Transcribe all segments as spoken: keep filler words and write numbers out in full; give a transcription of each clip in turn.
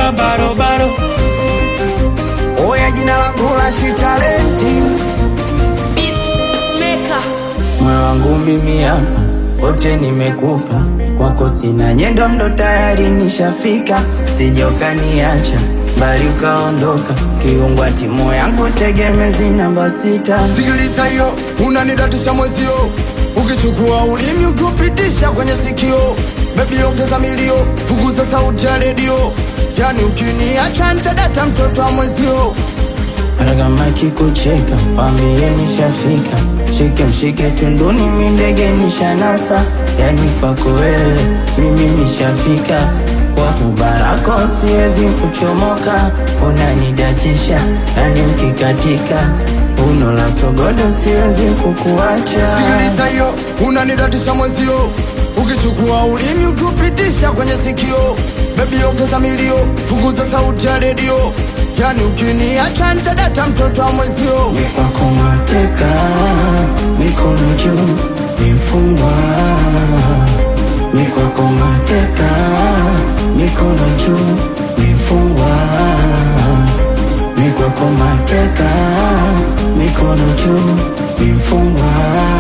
kama barobaro. Oya jina langu Rashid Talenti. Beatmaker. Moyo wangu mimi hapa wote nimekupa, kwako sina nyendo, ndo tayari nishafika. Sije ukaniacha bali ukaondoka, kiungwa timu yangu tegemezi namba sita. Sikiliza hiyo, unanidatisha mwezio, ukichukua ulimi ukiupitisha kwenye sikio. Baby ongeza milio, punguza sauti ya redio, yani ukiniacha nitadata mtoto wa mwezio. Hata kama kikucheka wambie nishafika, shike mshike tunduni mindege nishanasa. Yani kwako wewe mimi nishafika, kwa kubarako siwezi kuchomoka. Unanidatisha nani ukikatika, uno la sogodo siwezi kukuacha. Sikiliza hiyo, unanidatisha mwezio, ukichukua ulimi ukiupitisha kwenye sikio. Baby ongeza milio, punguza sauti ya redio, yani ukiniacha nitadata mtoto wa mwezio. Ni kwako mateka, mikono juu, nimfungwa. Ni kwako mateka, mikono juu, nimfungwa. Ni kwako mateka, mikono juu, nimfungwa.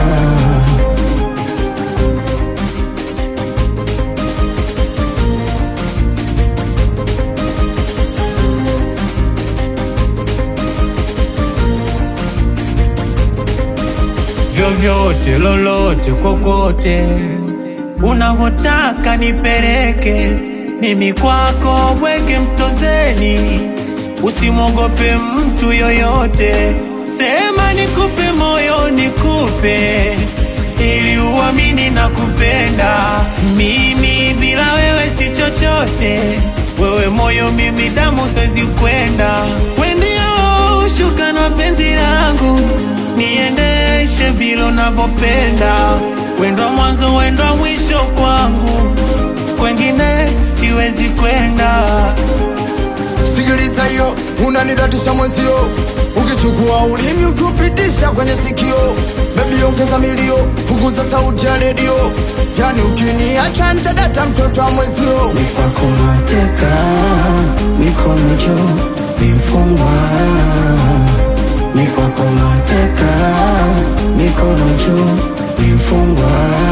Vyovyote lolote kokote unavotaka nipeleke, mimi kwako bwege mtozeni. Usimwogope mtu yoyote, sema nikupe moyo nikupe, ili uamini na kupenda. Mimi bila wewe si chochote, wewe moyo mimi damu siwezi kwenda. Wendio shuka na penzi langu, niendeshe vile unavyopenda. Wendo mwanzo wendo mwisho kwangu, kwengine siwezi kwenda. Sikiliza hiyo, unanidatisha mwezio, ukichukua ulimi ukiupitisha kwenye sikio. Baby ongeza milio, punguza sauti ya redio, yani ukiniacha nitadata mtoto wa mwezio. Ni kwako mateka, mikono juu, nimfungwa. Ni kwako mateka, mikono juu, nimfungwa.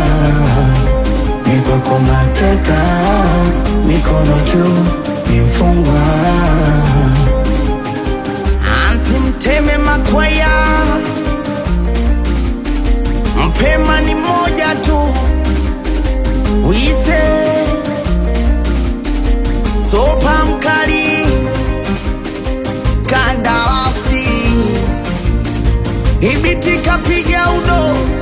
Ni kwako mateka, mikono juu, nimfungwa. Anzi mteme makwaya, mpema ni moja tu. Wise stopa mkali, kandarasi ibiti kapiga udo.